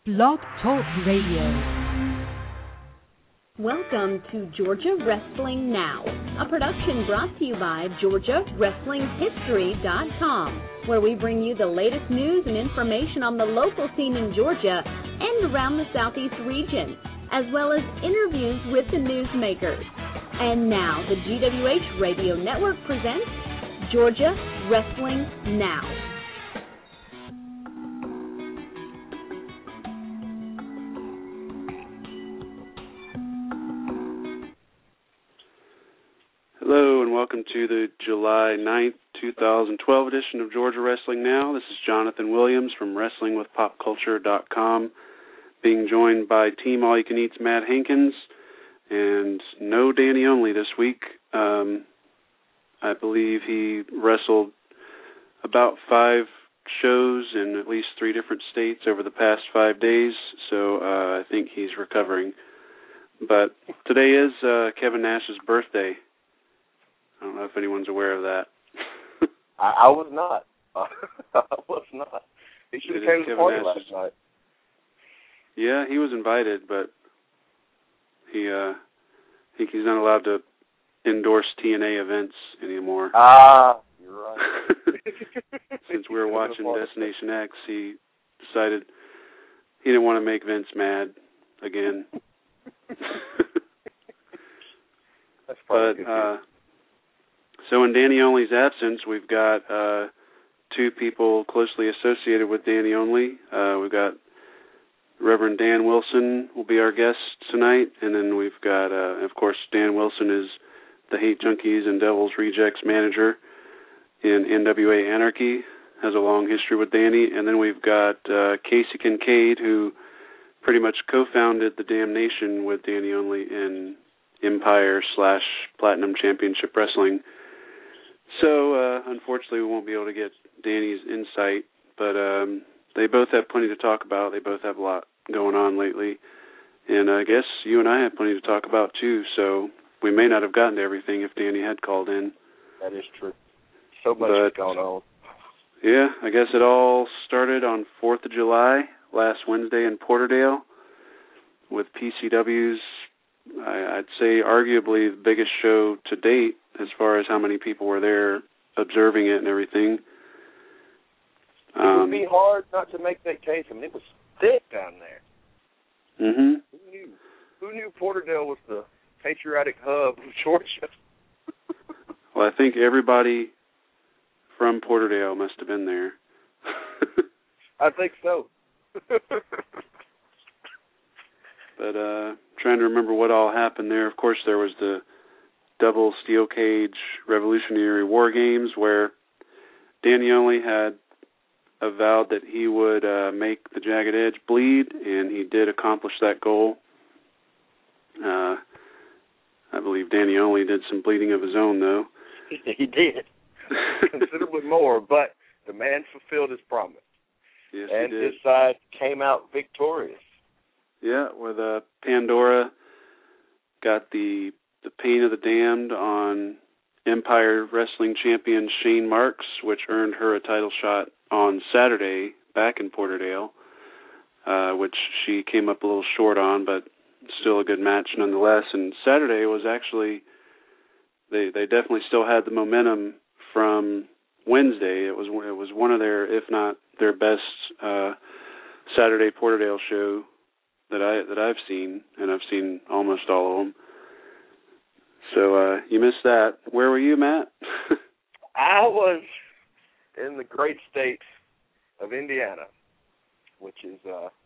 Blog Talk Radio. Welcome to Georgia Wrestling Now, a production brought to you by GeorgiaWrestlingHistory.com, where we bring you the latest news and information on the local scene in Georgia and around the Southeast region, as well as interviews with the newsmakers. And now, the GWH Radio Network presents Georgia Wrestling Now. Hello and welcome to the July 9th, 2012 edition of Georgia Wrestling Now. This is Jonathan Williams from WrestlingWithPopCulture.com, being joined by Team All You Can Eat's Matt Hankins, and no Danny Only this week. I believe he wrestled about 5 shows in at least 3 different states over the past 5 days, so I think he's recovering. But today is Kevin Nash's birthday. I don't know if anyone's aware of that. I was not. I was not. He should have came to the party last night. Yeah, he was invited, but he's not allowed to endorse TNA events anymore. Ah, you're right. Since we were watching Destination X, he decided he didn't want to make Vince mad again. That's probably So in Danny Only's absence, we've got 2 people closely associated with Danny Only. We've got Reverend Dan Wilson will be our guest tonight, and then we've got, of course, Dan Wilson is the Hate Junkies and Devil's Rejects manager in NWA Anarchy, has a long history with Danny, and then we've got Casey Kincaid, who pretty much co-founded the Damnation with Danny Only in Empire/Platinum Championship Wrestling. So, unfortunately, we won't be able to get Danny's insight, but they both have plenty to talk about. They both have a lot going on lately, and I guess you and I have plenty to talk about, too, so we may not have gotten to everything if Danny had called in. That is true. So much going on. Yeah, I guess it all started on 4th of July, last Wednesday in Porterdale, with PCW's, I'd say, arguably the biggest show to date as far as how many people were there observing it and everything. It would be hard not to make that case. I mean, it was thick down there. Mm-hmm. Who knew Porterdale was the patriotic hub of Georgia? Well, I think everybody from Porterdale must have been there. I think so. But trying to remember what all happened there. Of course, there was the double steel cage Revolutionary War Games where Danny Only had avowed that he would make the Jagged Edge bleed, and he did accomplish that goal. I believe Danny Only did some bleeding of his own, though. He did. Considerably more, but the man fulfilled his promise. Yes, and he did. His side came out victorious. Yeah, where the Pandora got the Pain of the Damned on Empire Wrestling champion Shane Marks, which earned her a title shot on Saturday back in Porterdale, which she came up a little short on, but still a good match nonetheless. And Saturday was actually, they definitely still had the momentum from Wednesday. It was one of their, if not their best, Saturday Porterdale show that I've seen, and I've seen almost all of them. So you missed that. Where were you, Matt? I was in the great state of Indiana, which is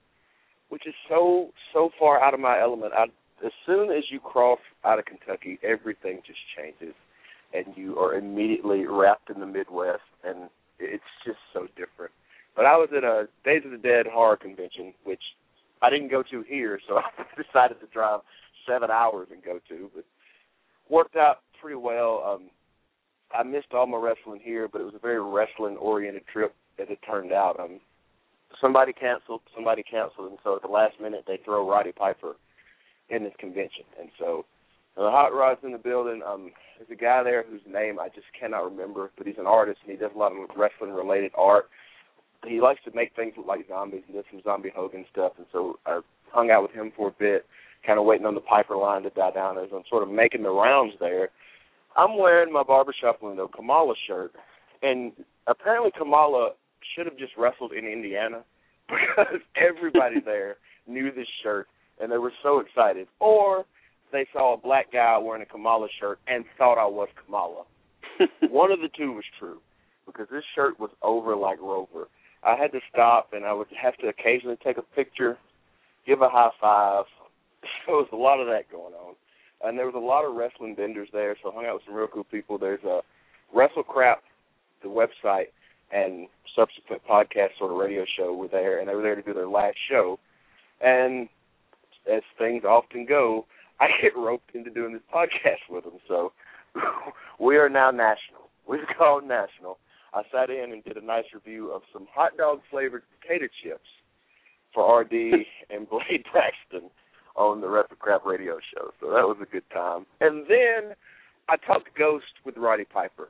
so far out of my element. As soon as you cross out of Kentucky, everything just changes, and you are immediately wrapped in the Midwest, and it's just so different. But I was at a Days of the Dead horror convention, which I didn't go to here, so I decided to drive 7 hours and go to, but worked out pretty well. I missed all my wrestling here, but it was a very wrestling-oriented trip as it turned out. Somebody canceled, and so at the last minute they throw Roddy Piper in this convention. And so the Hot Rod's in the building. There's a guy there whose name I just cannot remember, but he's an artist, and he does a lot of wrestling-related art. he likes to make things look like zombies. He does some zombie Hogan stuff, and so I hung out with him for a bit, kind of waiting on the Piper line to die down. As I'm sort of making the rounds there, I'm wearing my Barbershop Window Kamala shirt, and apparently Kamala should have just wrestled in Indiana because everybody there knew this shirt, and they were so excited. Or they saw a black guy wearing a Kamala shirt and thought I was Kamala. One of the two was true, because this shirt was over like Rover. I had to stop, and I would have to occasionally take a picture, give a high five. There was a lot of that going on. And there was a lot of wrestling vendors there, so I hung out with some real cool people. There's a WrestleCrap, the website, and subsequent podcast sort of radio show were there, and they were there to do their last show. And as things often go, I get roped into doing this podcast with them. So we are now national. We've gone national. I sat in and did a nice review of some hot dog-flavored potato chips for RD and Blade Braxton on the WrestleCrap radio show. So that was a good time. And then I talked Ghost with Roddy Piper,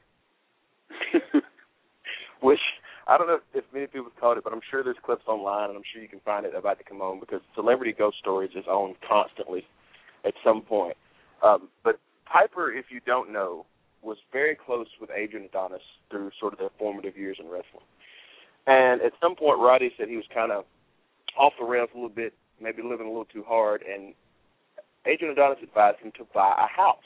which I don't know if many people have caught it, but I'm sure there's clips online, and I'm sure you can find it about to come on, because Celebrity Ghost Stories is on constantly at some point. But Piper, if you don't know, was very close with Adrian Adonis through sort of their formative years in wrestling. And at some point, Roddy said he was kind of off the rails a little bit, maybe living a little too hard, and Adrian Adonis advised him to buy a house.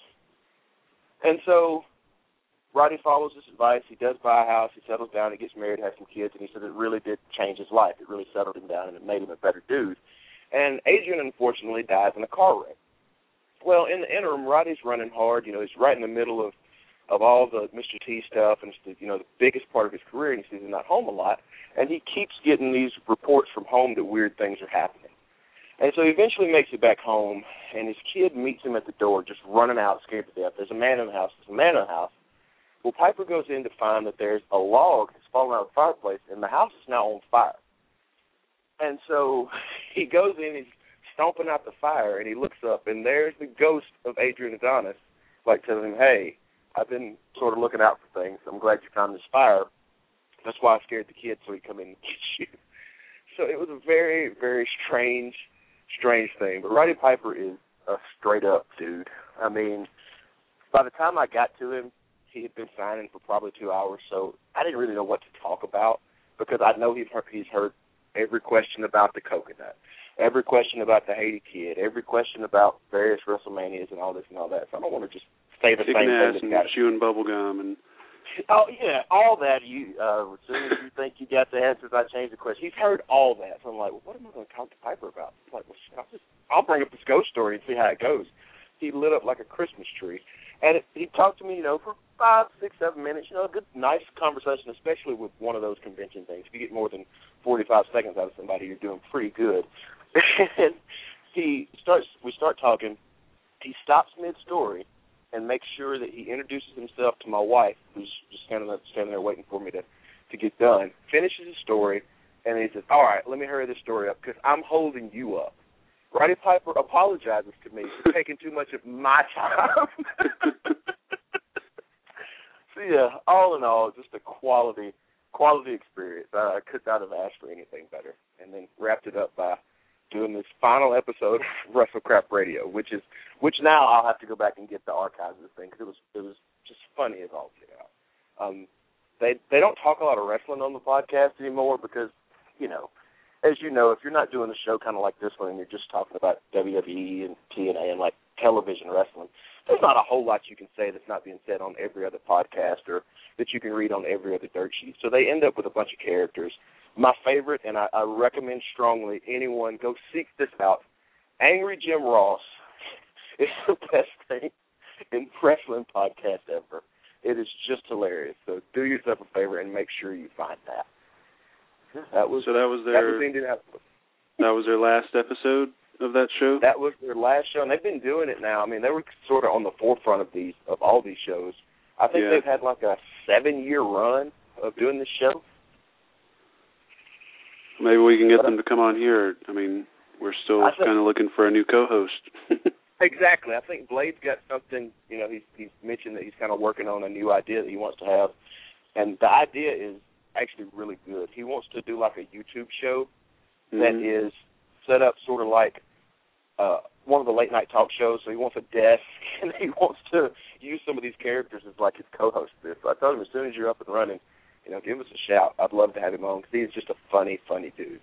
And so Roddy follows this advice. He does buy a house. He settles down. He gets married, has some kids, and he said it really did change his life. It really settled him down, and it made him a better dude. And Adrian, unfortunately, dies in a car wreck. Well, in the interim, Roddy's running hard. You know, he's right in the middle of all the Mr. T stuff, and it's the biggest part of his career, and he says he's not home a lot. And he keeps getting these reports from home that weird things are happening. And so he eventually makes it back home, and his kid meets him at the door, just running out, scared to death. There's a man in the house. There's a man in the house. Well, Piper goes in to find that there's a log that's fallen out of the fireplace, and the house is now on fire. And so he goes in, he's stomping out the fire, and he looks up, and there's the ghost of Adrian Adonis, like telling him, hey, I've been sort of looking out for things. I'm glad you found this fire. That's why I scared the kid so he'd come in and get you. So it was a very, very strange thing. But Roddy Piper is a straight-up dude. I mean, by the time I got to him, he had been signing for probably 2 hours, so I didn't really know what to talk about, because I know he's heard every question about the coconut, every question about the Haiti kid, every question about various WrestleManias and all this and all that. So I don't want to just say the same thing. And chewing bubble gum and oh yeah, all that. As soon as you think you got the answers, I change the question. He's heard all that, so I'm like, well, what am I going to talk to Piper about? I'm like, well, I'll bring up this ghost story and see how it goes. He lit up like a Christmas tree, and he talked to me, for 5, 6, 7 minutes. A good, nice conversation, especially with one of those convention things. If you get more than 45 seconds out of somebody, you're doing pretty good. And we start talking. He stops mid-story and makes sure that he introduces himself to my wife, who's just standing there waiting for me to get done, finishes his story, and he says, all right, let me hurry this story up because I'm holding you up. Roddy Piper apologizes to me for taking too much of my time. So, yeah, all in all, just a quality experience. I could not have asked for anything better. And then wrapped it up by doing this final episode of WrestleCrap Radio, which now I'll have to go back and get the archives of the thing because it was just funny as all get out. They don't talk a lot of wrestling on the podcast anymore because, as you know, if you're not doing a show kind of like this one and you're just talking about WWE and TNA and like television wrestling, there's not a whole lot you can say that's not being said on every other podcast or that you can read on every other dirt sheet. So they end up with a bunch of characters. My favorite, and I recommend strongly anyone go seek this out, Angry Jim Ross is the best thing in wrestling podcast ever. It is just hilarious. So do yourself a favor and make sure you find that. That was Indianapolis. That was their last episode of that show? That was their last show, and they've been doing it now. I mean, they were sort of on the forefront of all these shows. I think they've had like a 7-year run of doing this show. Maybe we can get them to come on here. I mean, we're still kind of looking for a new co-host. Exactly. I think Blade's got something, he's mentioned that he's kind of working on a new idea that he wants to have. And the idea is actually really good. He wants to do like a YouTube show that is set up sort of like one of the late night talk shows. So he wants a desk, and he wants to use some of these characters as like his co-host. So I told him, as soon as you're up and running, give us a shout. I'd love to have him on because he's just a funny dude.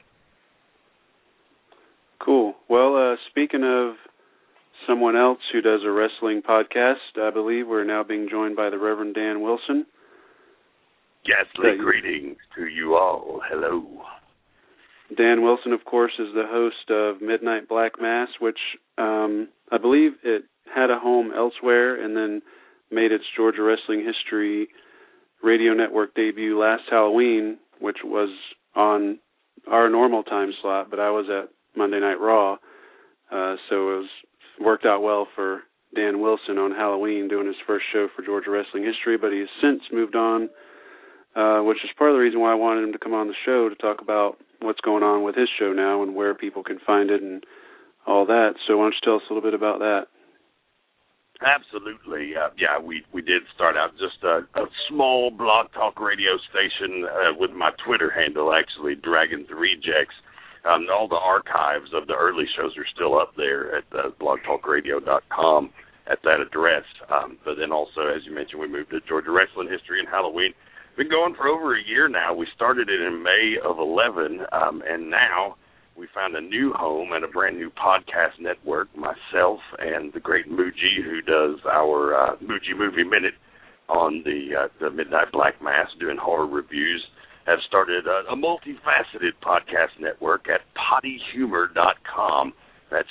Cool. Well, speaking of someone else who does a wrestling podcast, I believe we're now being joined by the Reverend Dan Wilson. Ghastly greetings to you all. Hello. Dan Wilson, of course, is the host of Midnight Black Mass, which I believe it had a home elsewhere and then made its Georgia Wrestling History radio network debut last Halloween, which was on our normal time slot, but I was at Monday Night Raw, so it worked out well for Dan Wilson on Halloween doing his first show for Georgia Wrestling History, but he's since moved on, which is part of the reason why I wanted him to come on the show to talk about what's going on with his show now and where people can find it and all that. So why don't you tell us a little bit about that? Absolutely. We did start out just a small blog talk radio station with my Twitter handle, actually, Dragon's Rejects. All the archives of the early shows are still up there at blogtalkradio.com at that address. But then also, as you mentioned, we moved to Georgia Wrestling History and Halloween. Been going for over a year now. We started it in May of 11, and now we found a new home and a brand new podcast network. Myself and the great Muji, who does our Muji Movie Minute on the Midnight Black Mass, doing horror reviews, have started a multifaceted podcast network at poddyhumor.com. That's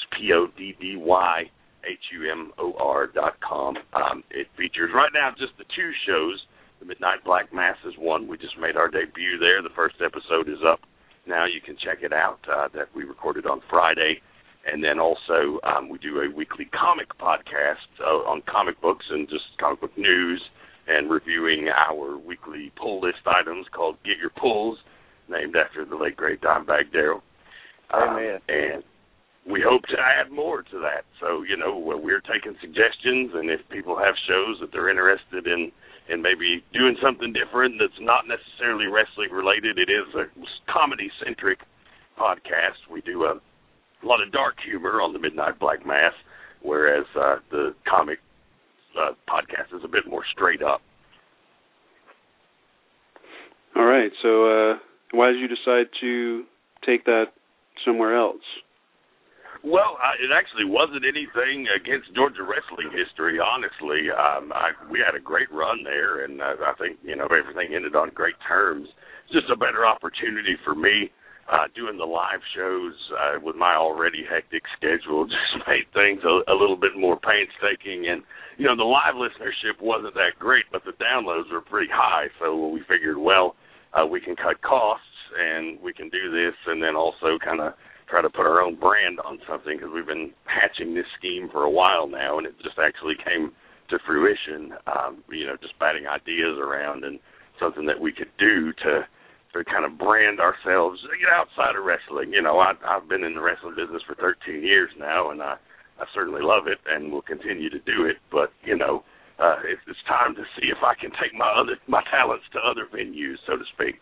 PODDYHUMOR.com. It features right now just the two shows. The Midnight Black Mass is one. We just made our debut there. The first episode is up now. You can check it out, that we recorded on Friday. And then also we do a weekly comic podcast on comic books and just comic book news, and reviewing our weekly pull list items called Get Your Pulls, named after the late, great Dimebag Darrell. Amen. And we hope to add more to that. So, we're taking suggestions, and if people have shows that they're interested in maybe doing something different that's not necessarily wrestling related, it is a comedy-centric podcast. We do a lot of dark humor on the Midnight Black Mass, whereas the comic podcast is a bit more straight up. All right. So why did you decide to take that somewhere else? Well, it actually wasn't anything against Georgia Wrestling History, honestly. We had a great run there, and I think, everything ended on great terms. It's just a better opportunity for me. Doing the live shows with my already hectic schedule just made things a little bit more painstaking. And, the live listenership wasn't that great, but the downloads were pretty high. So we figured, we can cut costs and we can do this and then also kind of try to put our own brand on something, because we've been hatching this scheme for a while now, and it just actually came to fruition, just batting ideas around and something that we could do to kind of brand ourselves outside of wrestling. I've been in the wrestling business for 13 years now, and I certainly love it and will continue to do it. But, it's time to see if I can take my talents to other venues, so to speak.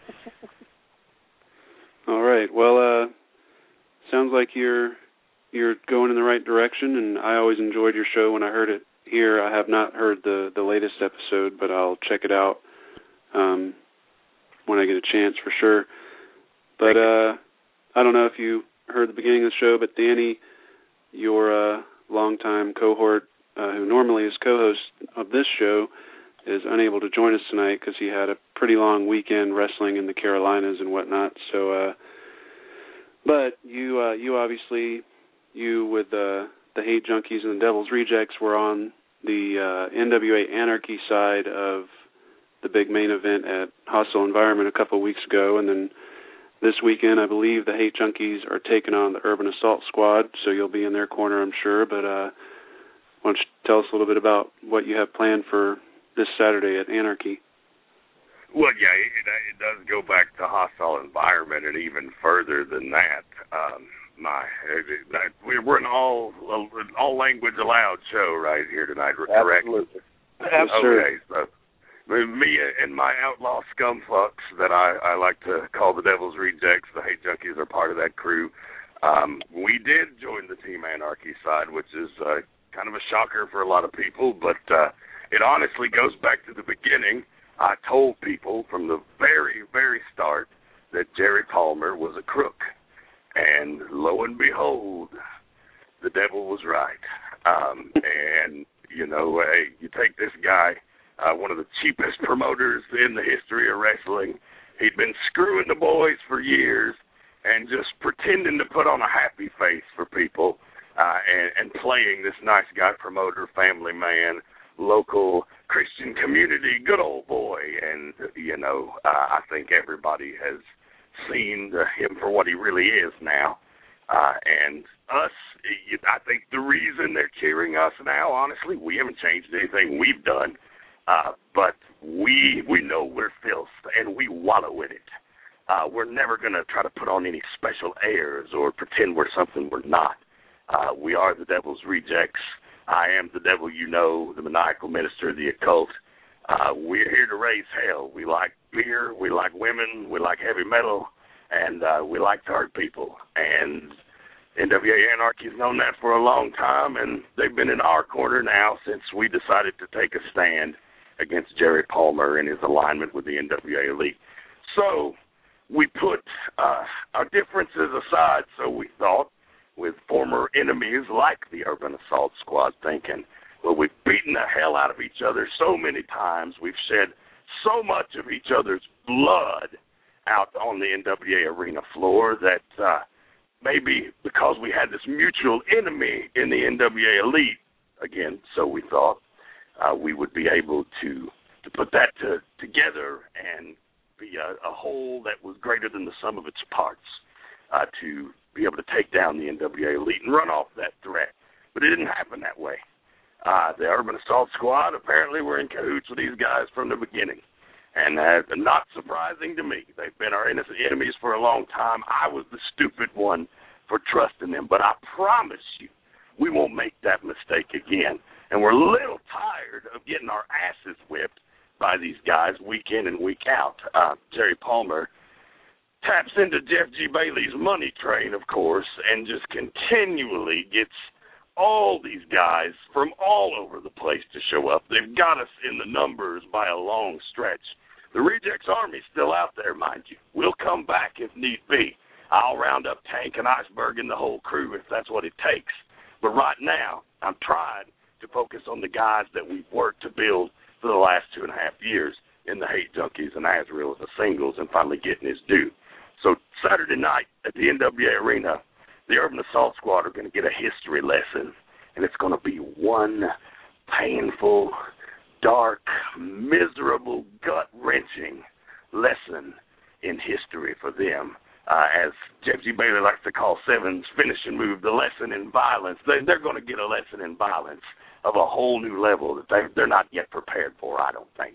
All right. Well, sounds like you're going in the right direction, and I always enjoyed your show when I heard it here. I have not heard the latest episode, but I'll check it out when I get a chance for sure. But I don't know if you heard the beginning of the show, but Danny, your longtime cohort, who normally is co-host of this show, is unable to join us tonight because he had a pretty long weekend wrestling in the Carolinas and whatnot. So, but you obviously, with the Hate Junkies and the Devil's Rejects, were on the NWA Anarchy side of the big main event at Hostile Environment a couple of weeks ago, and then this weekend, I believe the Hate Junkies are taking on the Urban Assault Squad, so you'll be in their corner, I'm sure. But why don't you tell us a little bit about what you have planned for this Saturday at Anarchy? Well, yeah, it does go back to Hostile Environment and even further than that. We're an all language allowed show right here tonight, correct? Absolutely. Okay, so me and my outlaw scumfucks that I like to call the Devil's Rejects, the Hate Junkies, are part of that crew. We did join the Team Anarchy side, which is kind of a shocker for a lot of people, but it honestly goes back to the beginning. I told people from the very, very start that Jerry Palmer was a crook, and lo and behold, the devil was right. And, you know, you take this guy, one of the cheapest promoters in the history of wrestling. He'd been screwing the boys for years and just pretending to put on a happy face for people and playing this nice guy promoter, family man, local Christian community, good old boy. And, you know, I think everybody has seen him for what he really is now. And us, I think the reason they're cheering us now, honestly, we haven't changed anything we've done. But we know we're filth, and we wallow in it. We're never going to try to put on any special airs or pretend we're something we're not. We are the Devil's Rejects. I am the devil you know, the maniacal minister of the occult. We're here to raise hell. We like beer, we like women, we like heavy metal, and we like to hurt people. And NWA Anarchy has known that for a long time, and they've been in our corner now since we decided to take a stand against Jerry Palmer and his alignment with the NWA Elite. So we put our differences aside, so we thought, with former enemies like the Urban Assault Squad, thinking, well, we've beaten the hell out of each other so many times, we've shed so much of each other's blood out on the NWA arena floor that maybe because we had this mutual enemy in the NWA Elite, again, so we thought, we would be able to put that together and be a whole that was greater than the sum of its parts, to be able to take down the NWA Elite and run off that threat. But it didn't happen that way. The Urban Assault Squad apparently were in cahoots with these guys from the beginning. And not surprising to me. They've been our innocent enemies for a long time. I was the stupid one for trusting them. But I promise you, we won't make that mistake again. And we're a little tired of getting our asses whipped by these guys week in and week out. Jerry Palmer taps into Jeff G. Bailey's money train, of course, and just continually gets all these guys from all over the place to show up. They've got us in the numbers by a long stretch. The Rejects Army's still out there, mind you. We'll come back if need be. I'll round up Tank and Iceberg and the whole crew if that's what it takes. But right now, I'm trying to focus on the guys that we've worked to build for the last 2.5 years in the Hate Junkies and Azrael as a singles and finally getting his due. So Saturday night at the NWA Arena, the Urban Assault Squad are going to get a history lesson, and it's going to be one painful, dark, miserable, gut-wrenching lesson in history for them. As Jeff G. Bailey likes to call Seven's finishing move, the lesson in violence. They're going to get a lesson in violence of a whole new level that they're not yet prepared for, I don't think.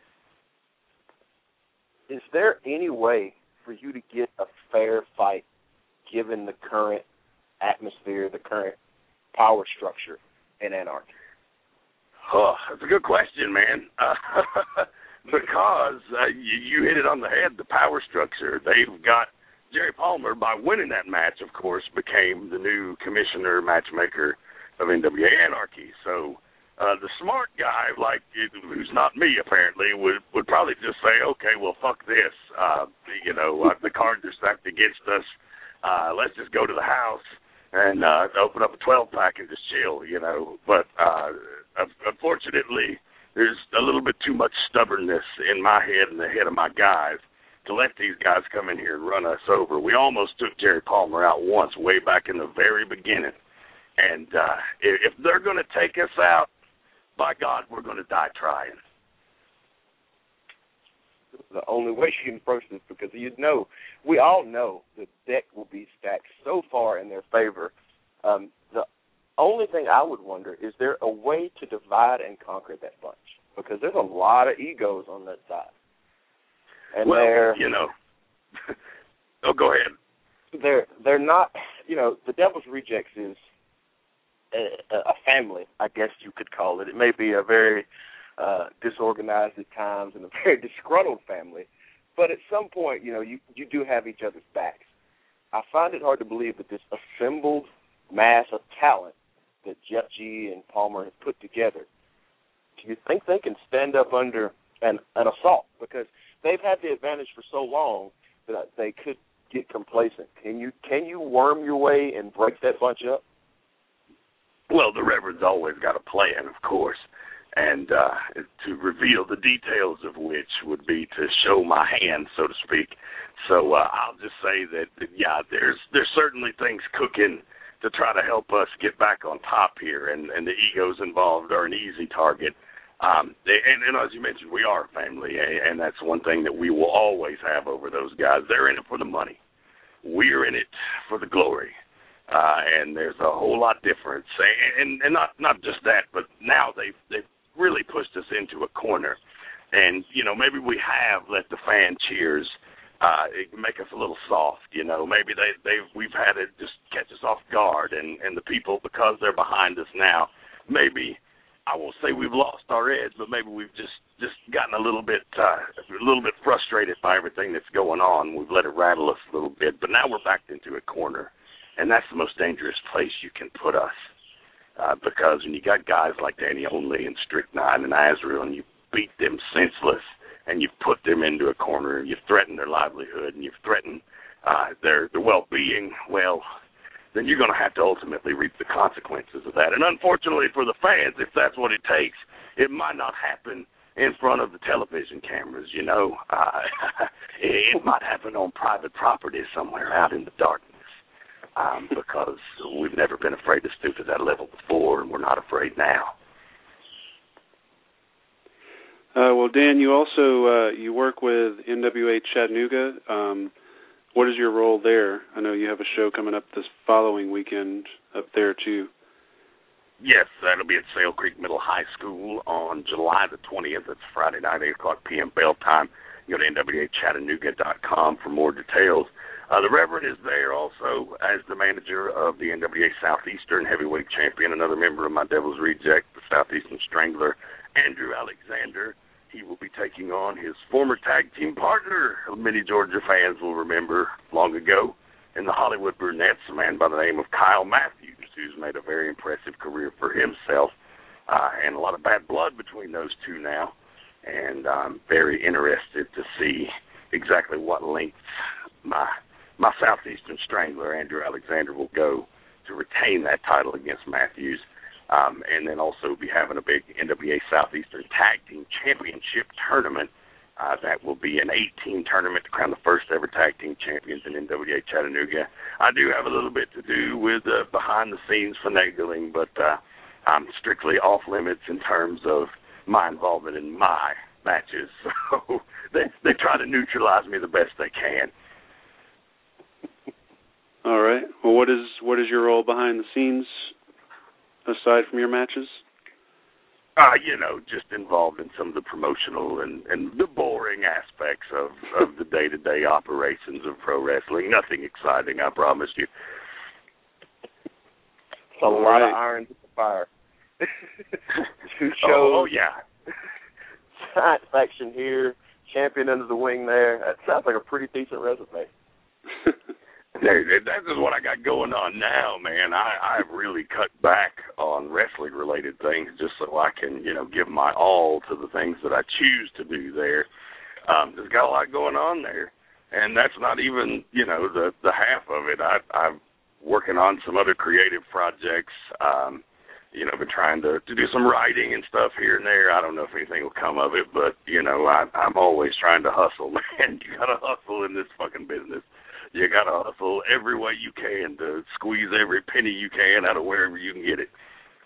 Is there any way for you to get a fair fight given the current atmosphere, the current power structure in Anarchy? Oh, that's a good question, man. Because you hit it on the head, the power structure. They've got Jerry Palmer, by winning that match, of course, became the new commissioner, matchmaker of NWA Anarchy. So the smart guy, like who's not me apparently, would probably just say, okay, well, fuck this. The cards are stacked against us. Let's just go to the house and open up a 12-pack and just chill, But unfortunately, there's a little bit too much stubbornness in my head and the head of my guys to let these guys come in here and run us over. We almost took Jerry Palmer out once, way back in the very beginning. And if they're going to take us out, by God, we're going to die trying. The only way you can approach this, because we all know the deck will be stacked so far in their favor. The only thing I would wonder, is there a way to divide and conquer that bunch? Because there's a lot of egos on that side. And oh, go ahead. They're not, the Devil's Rejects is a family, I guess you could call it. It may be a very disorganized at times and a very disgruntled family. But at some point, you do have each other's backs. I find it hard to believe that this assembled mass of talent that Jeff G. and Palmer have put together, do you think they can stand up under an assault? Because they've had the advantage for so long that they could get complacent. Can you worm your way and break that bunch up? Well, the Reverend's always got a plan, of course, and to reveal the details of which would be to show my hand, so to speak. So I'll just say that, yeah, there's certainly things cooking to try to help us get back on top here, and the egos involved are an easy target. And as you mentioned, we are a family, and that's one thing that we will always have over those guys. They're in it for the money. We're in it for the glory. And there's a whole lot difference. And not just that, but now they've really pushed us into a corner. And, maybe we have let the fan cheers make us a little soft. Maybe we've had it just catch us off guard, and the people, because they're behind us now, maybe, I won't say we've lost our edge, but maybe we've just gotten a little bit frustrated by everything that's going on. We've let it rattle us a little bit, but now we're backed into a corner, and that's the most dangerous place you can put us, because when you got guys like Danny Only and Strychnine and Azrael, and you beat them senseless, and you put them into a corner, and you threaten their livelihood, and you've threatened their well-being, well, then you're going to have to ultimately reap the consequences of that. And unfortunately for the fans, if that's what it takes, it might not happen in front of the television cameras, It might happen on private property somewhere out in the darkness, because we've never been afraid to stoop to that level before, and we're not afraid now. Well, Dan, you also you work with NWA Chattanooga. What is your role there? I know you have a show coming up this following weekend up there, too. Yes, that'll be at Sale Creek Middle High School on July the 20th. It's Friday night, 8 o'clock p.m. bell time. You go to NWAChattanooga.com for more details. The Reverend is there also as the manager of the NWA Southeastern Heavyweight Champion, another member of my Devil's Reject, the Southeastern Strangler, Andrew Alexander. He will be taking on his former tag team partner, many Georgia fans will remember long ago, in the Hollywood Brunettes, a man by the name of Kyle Matthews, who's made a very impressive career for himself, and a lot of bad blood between those two now. And I'm very interested to see exactly what lengths my Southeastern Strangler, Andrew Alexander, will go to retain that title against Matthews. And then also be having a big NWA Southeastern Tag Team Championship tournament. That will be an 8-team tournament to crown the first ever tag team champions in NWA Chattanooga. I do have a little bit to do with behind-the-scenes finagling, but I'm strictly off-limits in terms of my involvement in my matches. So they try to neutralize me the best they can. All right. Well, what is your role behind the scenes aside from your matches? Just involved in some of the promotional and the boring aspects of the day-to-day operations of pro wrestling. Nothing exciting, I promise you. It's a lot of irons at the fire. 2 shows. Oh, yeah. Science faction here, champion under the wing there. That sounds like a pretty decent resume. That is what I got going on now, man. I've really cut back on wrestling-related things just so I can, give my all to the things that I choose to do there. There's got a lot going on there, and that's not even, the half of it. I'm working on some other creative projects. Been trying to do some writing and stuff here and there. I don't know if anything will come of it, but, I'm always trying to hustle, man. You got to hustle in this fucking business. You got to hustle every way you can to squeeze every penny you can out of wherever you can get it.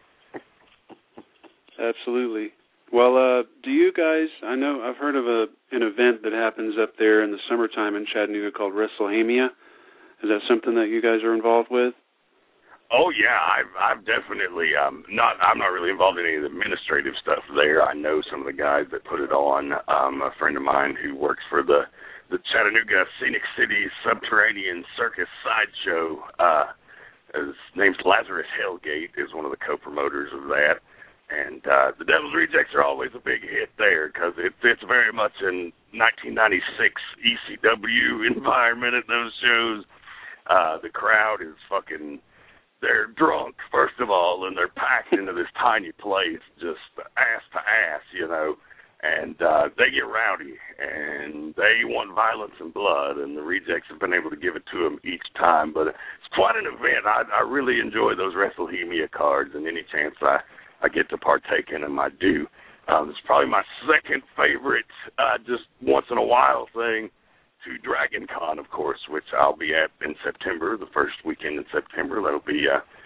Absolutely. Well, do you guys, I know I've heard of an event that happens up there in the summertime in Chattanooga called WrestleHamia. Is that something that you guys are involved with? Oh, yeah, I've definitely, I'm not really involved in any of the administrative stuff there. I know some of the guys that put it on. A friend of mine who works for the Chattanooga Scenic City Subterranean Circus Sideshow, his name's Lazarus Hellgate, is one of the co-promoters of that. And the Devil's Rejects are always a big hit there because it's very much an 1996 ECW environment at those shows. The crowd is they're drunk, first of all, and they're packed into this tiny place, just ass to ass, and they get rowdy, and they want violence and blood, and the Rejects have been able to give it to them each time. But it's quite an event. I really enjoy those WrestleHemia cards, and any chance I get to partake in them, I do. It's probably my second favorite, just once in a while thing, to Dragon Con, of course, which I'll be at in September, the first weekend in September. That'll be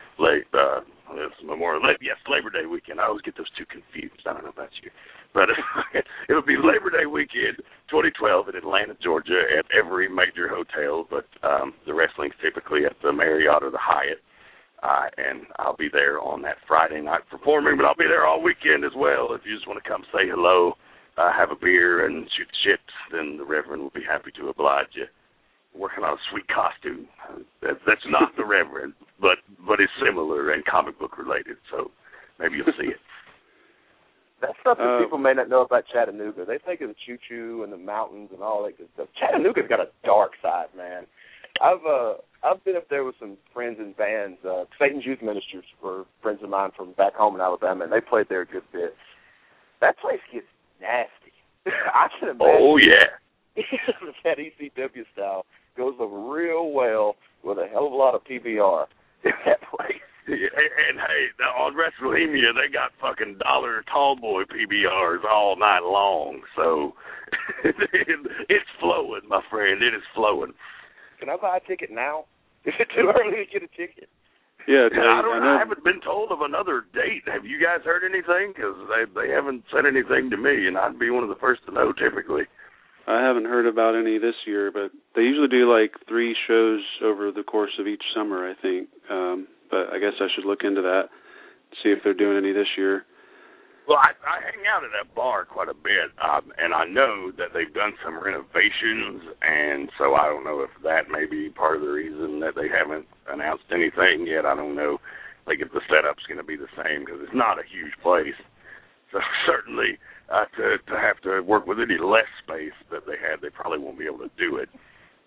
Labor Day weekend. I always get those two confused. I don't know about you. But it'll be Labor Day weekend 2012 in Atlanta, Georgia, at every major hotel, but the wrestling's typically at the Marriott or the Hyatt. And I'll be there on that Friday night performing, but I'll be there all weekend as well. If you just want to come say hello, have a beer, and shoot shit, then the Reverend will be happy to oblige you. Working on a sweet costume. That's not the Reverend, but it's similar and comic book related, so maybe you'll see it. That's something people may not know about Chattanooga. They think of the choo-choo and the mountains and all that good stuff. Chattanooga's got a dark side, man. I've been up there with some friends in bands. Satan's Youth Ministers were friends of mine from back home in Alabama, and they played there a good bit. That place gets nasty. I can imagine. Oh, yeah. That ECW style goes over real well with a hell of a lot of PBR in that place. And hey, on WrestleMania, they got fucking dollar tall boy PBRs all night long. So it's flowing, my friend. It is flowing. Can I buy a ticket now? Is it too early to get a ticket? Yeah, I haven't been told of another date. Have you guys heard anything? Because they haven't said anything to me, and I'd be one of the first to know typically. I haven't heard about any this year, but they usually do like 3 shows over the course of each summer, I think. But I guess I should look into that, see if they're doing any this year. Well, I hang out at that bar quite a bit, and I know that they've done some renovations, and so I don't know if that may be part of the reason that they haven't announced anything yet. I don't know, like if the setup's going to be the same, because it's not a huge place. So certainly to have to work with any less space that they had, they probably won't be able to do it.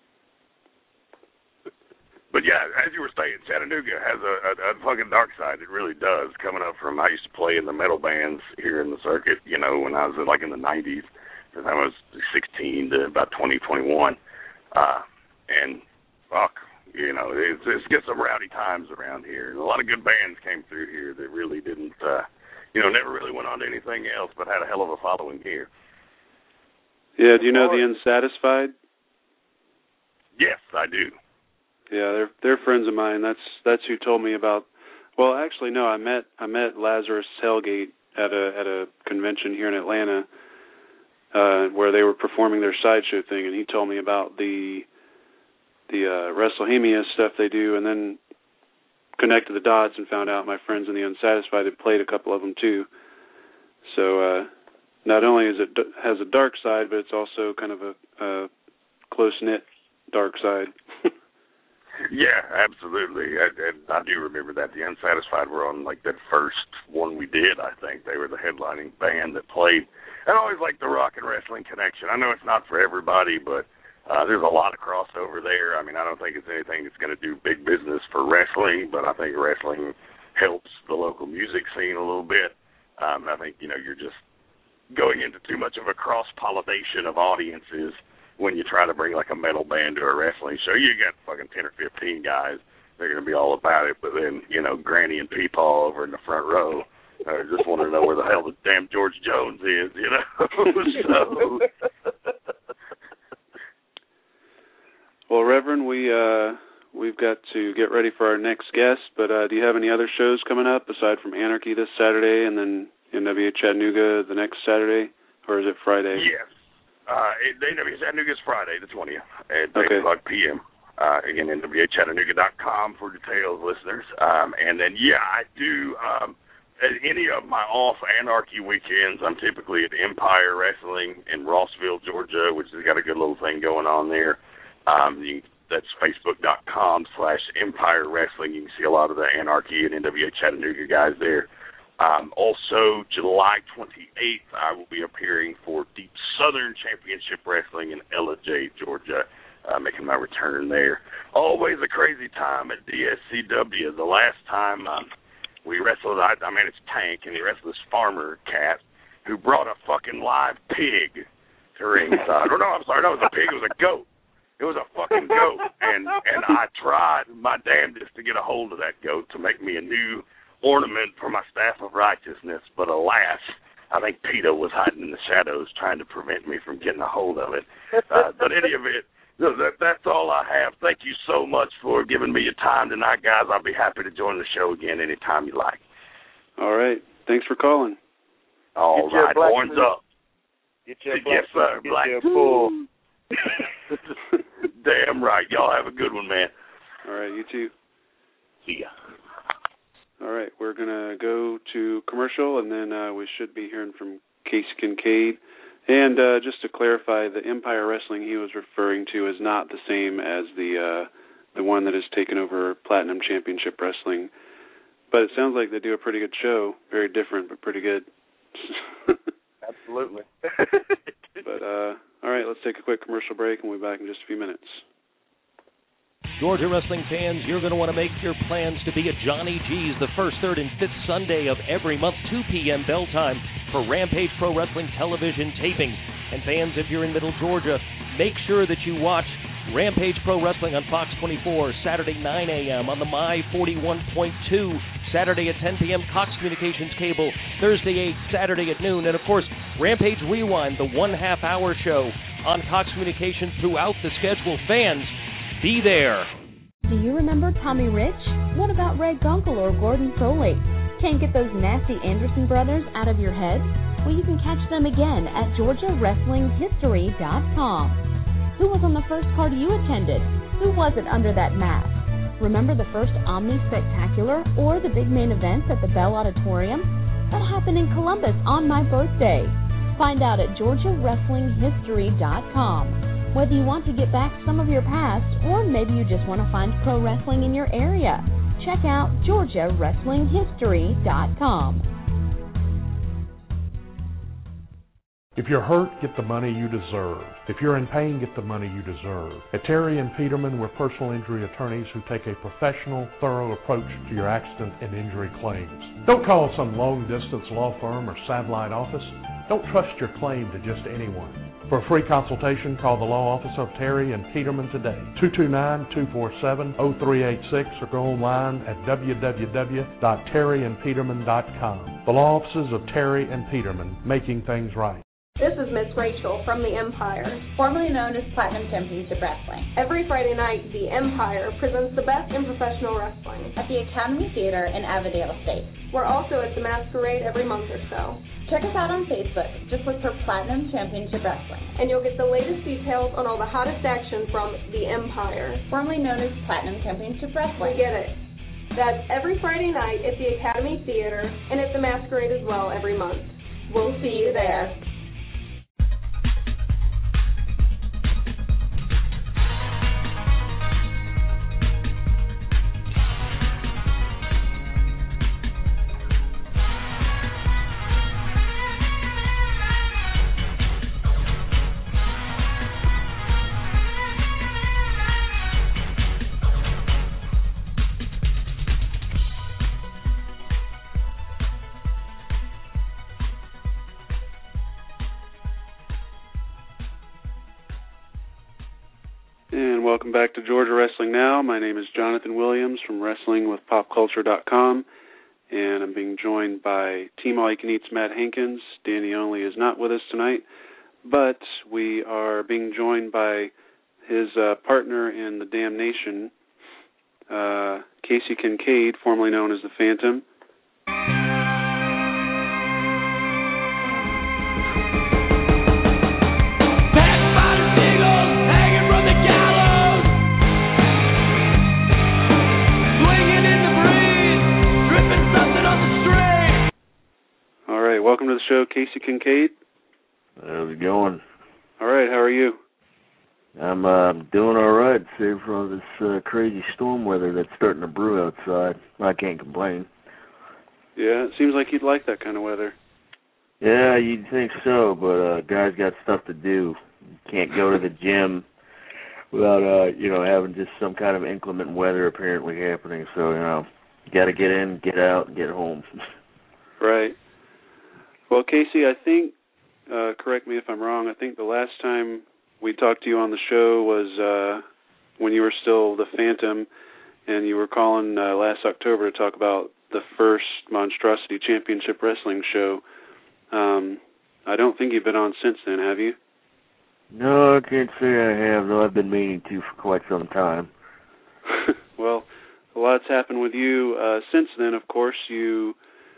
But yeah, as you were saying, Chattanooga has a fucking dark side. It really does. Coming up from, I used to play in the metal bands here in the circuit, when I was like in the 90s, because I was 16 to about 21. And fuck, it's got some rowdy times around here. And a lot of good bands came through here that really didn't, never really went on to anything else, but had a hell of a following here. Yeah, do you know the Unsatisfied? Yes, I do. Yeah, they're friends of mine. That's who told me about. Well, actually, no. I met Lazarus Hellgate at a convention here in Atlanta, where they were performing their sideshow thing, and he told me about the WrestleHemia stuff they do, and then connected the dots and found out my friends in the Unsatisfied had played a couple of them too. So not only has a dark side, but it's also kind of a close-knit dark side. Yeah, absolutely. I do remember that. The Unsatisfied were on, like, that first one we did, I think. They were the headlining band that played. I always like the rock and wrestling connection. I know it's not for everybody, but there's a lot of crossover there. I mean, I don't think it's anything that's going to do big business for wrestling, but I think wrestling helps the local music scene a little bit. I think, you're just going into too much of a cross-pollination of audiences when you try to bring like a metal band to a wrestling show. You got fucking 10 or 15 guys, they're going to be all about it, but then, Granny and Peepaw over in the front row just want to know where the hell the damn George Jones is, So. Well, Reverend, we've got to get ready for our next guest, but do you have any other shows coming up aside from Anarchy this Saturday and then NWA Chattanooga the next Saturday, or is it Friday? Yes. NWA Chattanooga is Friday, the 20th, at 8 o'clock p.m. Again, NWAChattanooga.com for details, listeners. And then, I do, at any of my off-Anarchy weekends, I'm typically at Empire Wrestling in Rossville, Georgia, which has got a good little thing going on there. That's Facebook.com/Empire Wrestling. You can see a lot of the Anarchy and NWA Chattanooga guys there. Also, July 28th, I will be appearing for Deep Southern Championship Wrestling in Ellijay, Georgia, making my return there. Always a crazy time at DSCW. The last time we wrestled, I managed Tank, and he wrestled this farmer cat who brought a fucking live pig to ringside. No, I'm sorry, that was a pig. It was a goat. It was a fucking goat, and I tried my damnedest to get a hold of that goat to make me a new ornament for my staff of righteousness, but alas, I think PETA was hiding in the shadows trying to prevent me from getting a hold of it. But any of it, that's all I have. Thank you so much for giving me your time tonight, guys. I'll be happy to join the show again anytime you like. All right. Thanks for calling. All right. Horns up. Get your yes, sir. Get Black. your pull. Damn right. Y'all have a good one, man. All right. You too. See ya. All right, we're going to go to commercial, and then we should be hearing from Casey Kincaid. And just to clarify, the Empire Wrestling he was referring to is not the same as the one that has taken over Platinum Championship Wrestling. But it sounds like they do a pretty good show. Very different, but pretty good. Absolutely. But, all right, let's take a quick commercial break, and we'll be back in just a few minutes. Georgia wrestling fans, you're going to want to make your plans to be at Johnny G's the first, third, and fifth Sunday of every month, 2 p.m. bell time, for Rampage Pro Wrestling television tapings. And fans, if you're in Middle Georgia, make sure that you watch Rampage Pro Wrestling on Fox 24, Saturday 9 a.m. on the My 41.2, Saturday at 10 p.m. Cox Communications Cable, Thursday 8, Saturday at noon, and of course, Rampage Rewind, the 1/2-hour show on Cox Communications throughout the schedule. Fans, be there. Do you remember Tommy Rich? What about Red Gunkel or Gordon Soley? Can't get those nasty Anderson brothers out of your head? Well, you can catch them again at GeorgiaWrestlingHistory.com. Who was on the first card you attended? Who was it under that mask? Remember the first Omni Spectacular or the big main events at the Bell Auditorium? That happened in Columbus on my birthday. Find out at GeorgiaWrestlingHistory.com. Whether you want to get back some of your past, or maybe you just want to find pro wrestling in your area, check out GeorgiaWrestlingHistory.com. If you're hurt, get the money you deserve. If you're in pain, get the money you deserve. At Terry and Peterman, we're personal injury attorneys who take a professional, thorough approach to your accident and injury claims. Don't call some long-distance law firm or satellite office. Don't trust your claim to just anyone. For a free consultation, call the law office of Terry and Peterman today, 229-247-0386, or go online at www.terryandpeterman.com. The law offices of Terry and Peterman, making things right. This is Miss Rachel from The Empire, formerly known as Platinum Championship Wrestling. Every Friday night, The Empire presents the best in professional wrestling at the Academy Theater in Avondale Estates. We're also at the Masquerade every month or so. Check us out on Facebook. Just look for Platinum Championship Wrestling. And you'll get the latest details on all the hottest action from The Empire, formerly known as Platinum Championship Wrestling. We get it. That's every Friday night at the Academy Theater and at the Masquerade as well every month. We'll see you there. Welcome back to Georgia Wrestling Now. My name is Jonathan Williams from WrestlingWithPopCulture.com, and I'm being joined by Team All You Can Eat's Matt Hankins. Danny Only is not with us tonight, but we are being joined by his partner in the Damnation, Casey Kincaid, formerly known as the Phantom. Welcome to the show, Casey Kincaid. How's it going? All right, how are you? I'm doing all right, save for all this crazy storm weather that's starting to brew outside. I can't complain. Yeah, it seems like you'd like that kind of weather. Yeah, you'd think so, but guys got stuff to do. You can't go to the gym without, having just some kind of inclement weather apparently happening. So, you got to get in, get out, and get home. Right. Well, Casey, I think, correct me if I'm wrong, I think the last time we talked to you on the show was when you were still the Phantom, and you were calling last October to talk about the first Monstrosity Championship Wrestling show. I don't think you've been on since then, have you? No, I can't say I have, though I've been meaning to for quite some time. Well, a lot's happened with you since then, of course. You,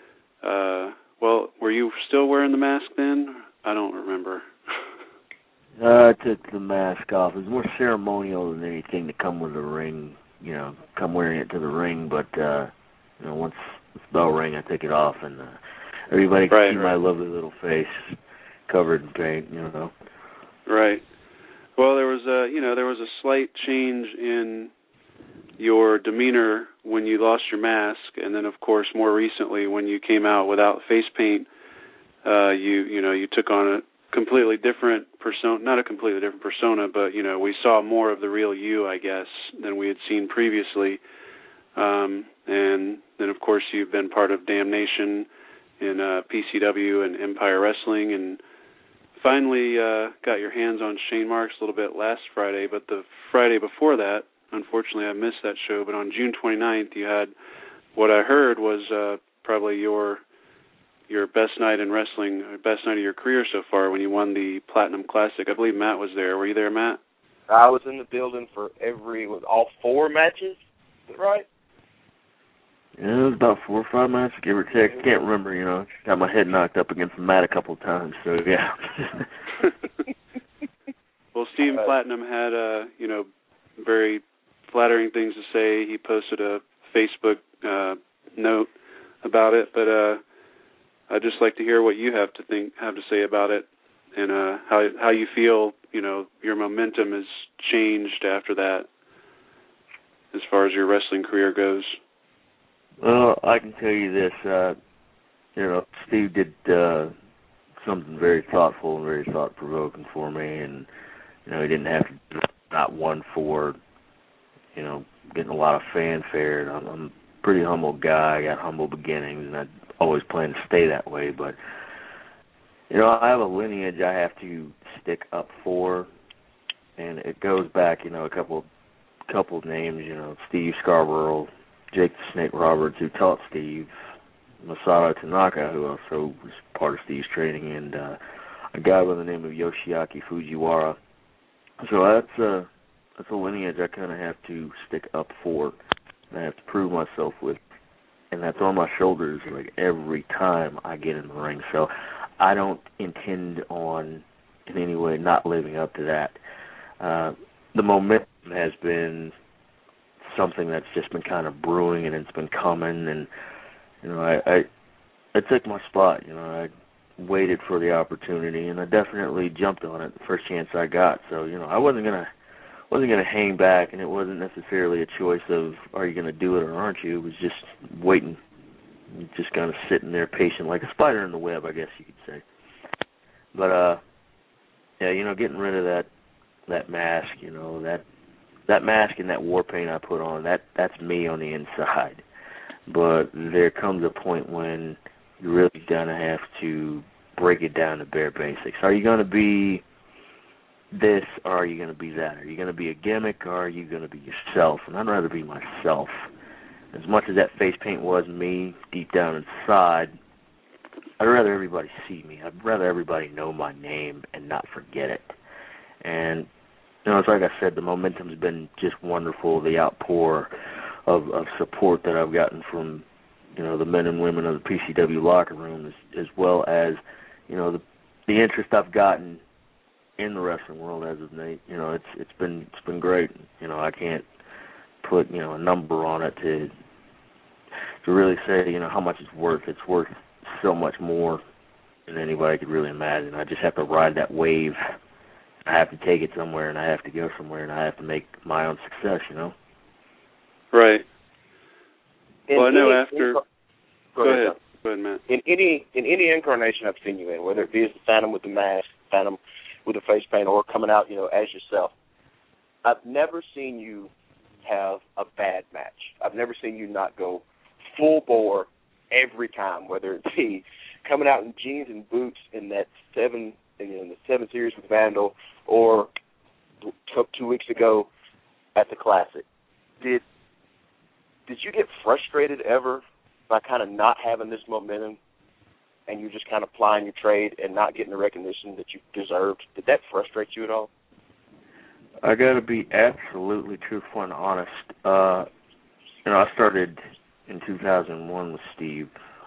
were you still wearing the mask then? I don't remember. I took the mask off. It was more ceremonial than anything to come with the ring, come wearing it to the ring. But, once the bell rang, I take it off, and everybody can see my lovely little face covered in paint, Right. Well, there was a slight change in your demeanor when you lost your mask, and then, of course, more recently when you came out without face paint, you took on a completely different persona, not a completely different persona, but, we saw more of the real you, I guess, than we had seen previously. And then, of course, you've been part of Damnation in PCW and Empire Wrestling, and finally got your hands on Shane Marks a little bit last Friday, but the Friday before that, unfortunately I missed that show, but on June 29th you had what I heard was probably your best night in wrestling, best night of your career so far when you won the Platinum Classic. I believe Matt was there. Were you there, Matt? I was in the building for all 4 matches, is that right? Yeah, it was about 4 or 5 minutes, give or take. I can't remember, got my head knocked up against the mat a couple of times, so yeah. Well, Stephen Platinum had, very flattering things to say. He posted a Facebook note about it, but I'd just like to hear what you have to say about it, and how you feel, your momentum has changed after that as far as your wrestling career goes. Well, I can tell you this, Steve did something very thoughtful and very thought-provoking for me, and, he didn't have to do not one for, getting a lot of fanfare. I'm a pretty humble guy. I got humble beginnings, and I always plan to stay that way, but, I have a lineage I have to stick up for, and it goes back, a couple of names, Steve Scarborough, Jake the Snake Roberts, who taught Steve, Masato Tanaka, who also was part of Steve's training, and a guy by the name of Yoshiaki Fujiwara. So that's a lineage I kind of have to stick up for, and I have to prove myself with, and that's on my shoulders like every time I get in the ring. So I don't intend on in any way not living up to that. The momentum has been something that's just been kind of brewing, and it's been coming, and I took my spot. I waited for the opportunity, and I definitely jumped on it the first chance I got. So I wasn't gonna hang back, and it wasn't necessarily a choice of are you gonna do it or aren't you. It was just waiting, just kind of sitting there patient, like a spider in the web, I guess you could say. But getting rid of that mask, that mask and that war paint I put on, that's me on the inside. But there comes a point when you're really going to have to break it down to bare basics. Are you going to be this, or are you going to be that? Are you going to be a gimmick, or are you going to be yourself? And I'd rather be myself. As much as that face paint was me deep down inside, I'd rather everybody see me. I'd rather everybody know my name and not forget it. And it's like I said, the momentum's been just wonderful. The outpour of support that I've gotten from, the men and women of the PCW locker room, as well as, the interest I've gotten in the wrestling world as of late. It's been great. I can't put a number on it to really say how much it's worth. It's worth so much more than anybody could really imagine. I just have to ride that wave. I have to take it somewhere, and I have to go somewhere, and I have to make my own success, Right. Well, I know after... Go ahead. Go ahead, Matt. In any incarnation I've seen you in, whether it be as the Phantom with the mask, Phantom with the face paint, or coming out, as yourself, I've never seen you have a bad match. I've never seen you not go full bore every time, whether it be coming out in jeans and boots in that in the 7 Series with Vandal, or 2 weeks ago at the Classic. Did you get frustrated ever by kind of not having this momentum, and you just kind of plying your trade and not getting the recognition that you deserved? Did that frustrate you at all? I got to be absolutely truthful and honest. I started in 2001 with Steve.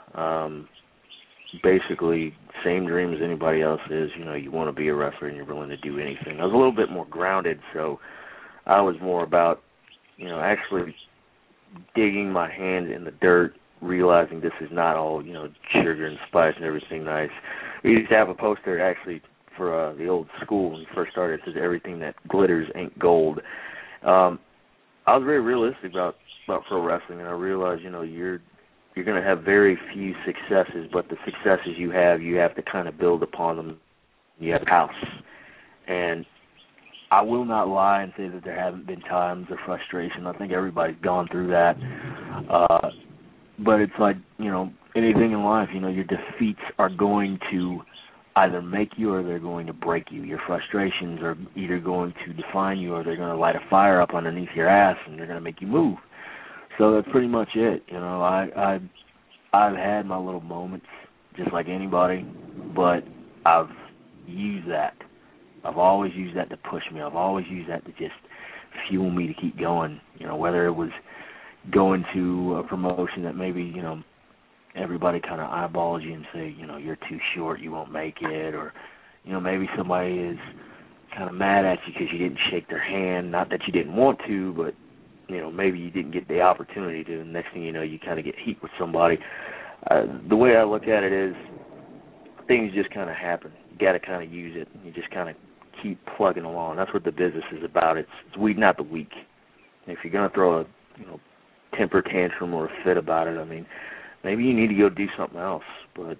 Basically, same dream as anybody else is. You want to be a wrestler and you're willing to do anything. I was a little bit more grounded, so I was more about, actually digging my hands in the dirt, realizing this is not all, sugar and spice and everything nice. We used to have a poster actually for the old school when we first started. It says, "Everything that glitters ain't gold." I was very realistic about pro wrestling, and I realized, you're going to have very few successes, but the successes you have to kind of build upon them. You have a house. And I will not lie and say that there haven't been times of frustration. I think everybody's gone through that. But it's like, anything in life, your defeats are going to either make you or they're going to break you. Your frustrations are either going to define you or they're going to light a fire up underneath your ass and they're going to make you move. So that's pretty much it. I've had my little moments just like anybody, but I've used that. I've always used that to push me. I've always used that to just fuel me to keep going. Whether it was going to a promotion that maybe, everybody kind of eyeballs you and say, you're too short, you won't make it, or, maybe somebody is kind of mad at you because you didn't shake their hand, not that you didn't want to, but, maybe you didn't get the opportunity to, and next thing you know, you kind of get heat with somebody. The way I look at it is things just kind of happen. You got to kind of use it, and you just kind of keep plugging along. That's what the business is about. It's weeding out the weak. If you're going to throw a, temper tantrum or a fit about it, maybe you need to go do something else. But,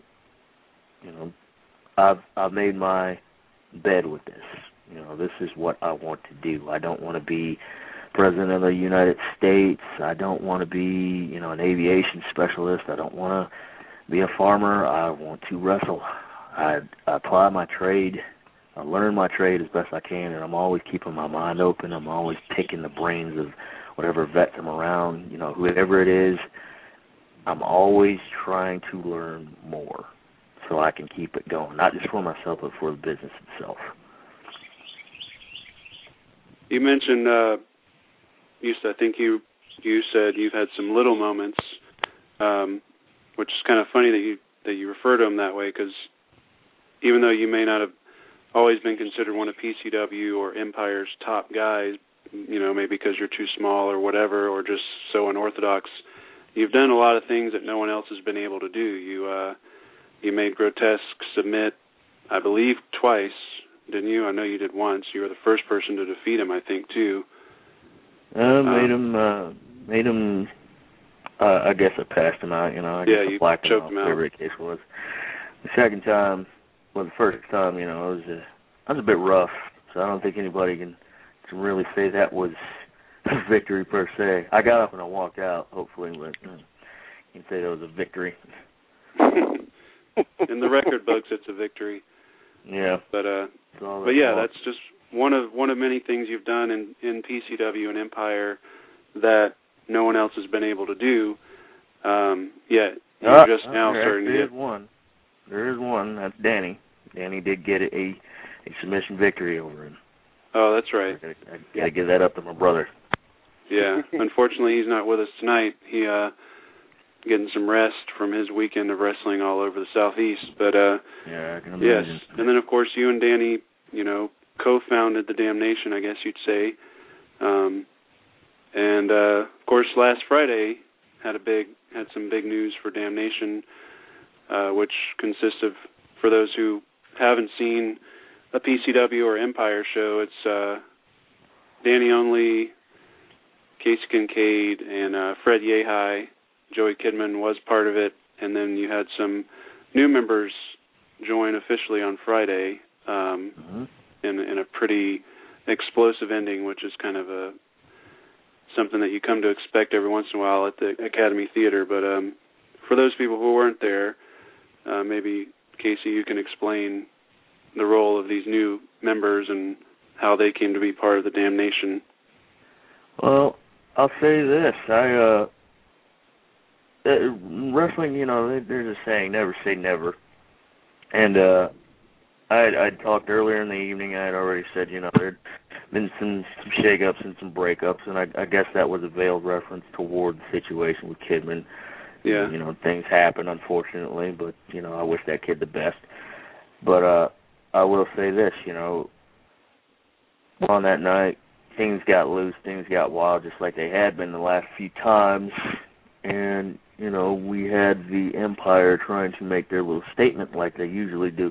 I've made my bed with this. This is what I want to do. I don't want to be President of the United States. I don't want to be, an aviation specialist. I don't want to be a farmer. I want to wrestle. I apply my trade. I learn my trade as best I can, and I'm always keeping my mind open. I'm always picking the brains of whatever vets I'm around, whoever it is. I'm always trying to learn more so I can keep it going, not just for myself, but for the business itself. You mentioned, I think you said you've had some little moments, which is kind of funny that you refer to them that way, because even though you may not have always been considered one of PCW or Empire's top guys, maybe because you're too small or whatever, or just so unorthodox, you've done a lot of things that no one else has been able to do. You made Grotesque submit, I believe, twice, didn't you? I know you did once. You were the first person to defeat him, I think, too. Made him. I guess I passed him out. I guess you blacked choked him out. Whatever the case was. The second time, the first time, it was a bit rough. So I don't think anybody can really say that was a victory per se. I got up and I walked out, hopefully, but you can say that was a victory. In the record books, it's a victory. Yeah. But yeah, that's just one of many things you've done in PCW and Empire that no one else has been able to do. Yet you're just now starting to get one. There is one. That's Danny. Danny did get a submission victory over him. Oh, that's right. I got to give that up to my brother. Yeah. Unfortunately, he's not with us tonight. He getting some rest from his weekend of wrestling all over the Southeast. But yeah, I can imagine. Yes, and then of course you and Danny, co-founded the Damnation, I guess you'd say. And of course, last Friday had some big news for Damnation, which consists of, for those who haven't seen a PCW or Empire show, it's Danny Only, Casey Kincaid, and Fred Yehai. Joey Kidman was part of it, and then you had some new members join officially on Friday in a pretty explosive ending, which is kind of something that you come to expect every once in a while at the Academy Theater. But for those people who weren't there, maybe, Casey, you can explain the role of these new members and how they came to be part of the Damnation. Well, I'll say this. Wrestling, there's a saying, never say never. And I'd talked earlier in the evening, I had already said, there'd been some shake-ups and some breakups, and I guess that was a veiled reference toward the situation with Kidman. Yeah. Things happen, unfortunately, but, I wish that kid the best. But I will say this, on that night, things got loose, things got wild, just like they had been the last few times. And, we had the Empire trying to make their little statement like they usually do.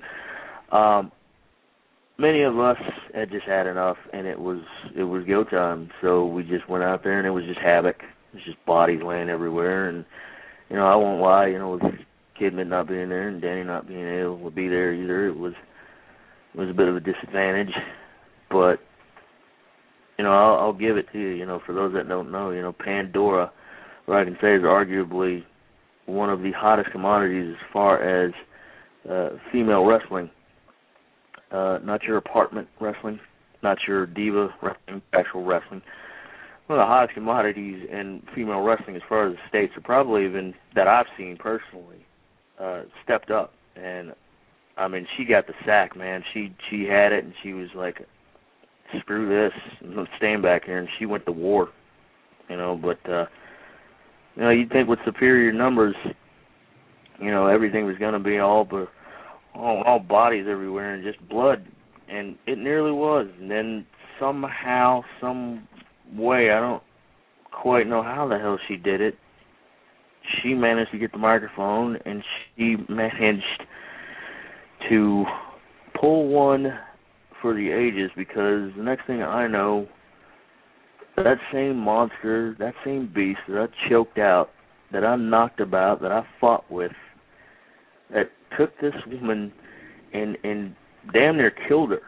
Many of us had just had enough, and it was go time. So we just went out there, and it was just havoc. It was just bodies laying everywhere. And, I won't lie, with Kidman not being there and Danny not being able to be there either, it was a bit of a disadvantage. But, I'll give it to you, for those that don't know, Pandora, what I can say is arguably one of the hottest commodities as far as female wrestling. Not your apartment wrestling, not your diva wrestling, actual wrestling. One of the hottest commodities in female wrestling as far as the States are probably even, that I've seen personally, stepped up. And, she got the sack, man. She had it, and she was like, screw this, I'm staying back here, and she went to war, but, you'd think with superior numbers, everything was going to be all bodies everywhere and just blood, and it nearly was. And then somehow, some way, I don't quite know how the hell she did it, she managed to get the microphone, and she managed to pull one for the ages, because the next thing I know, that same monster, that same beast that I choked out, that I knocked about, that I fought with, that took this woman and damn near killed her,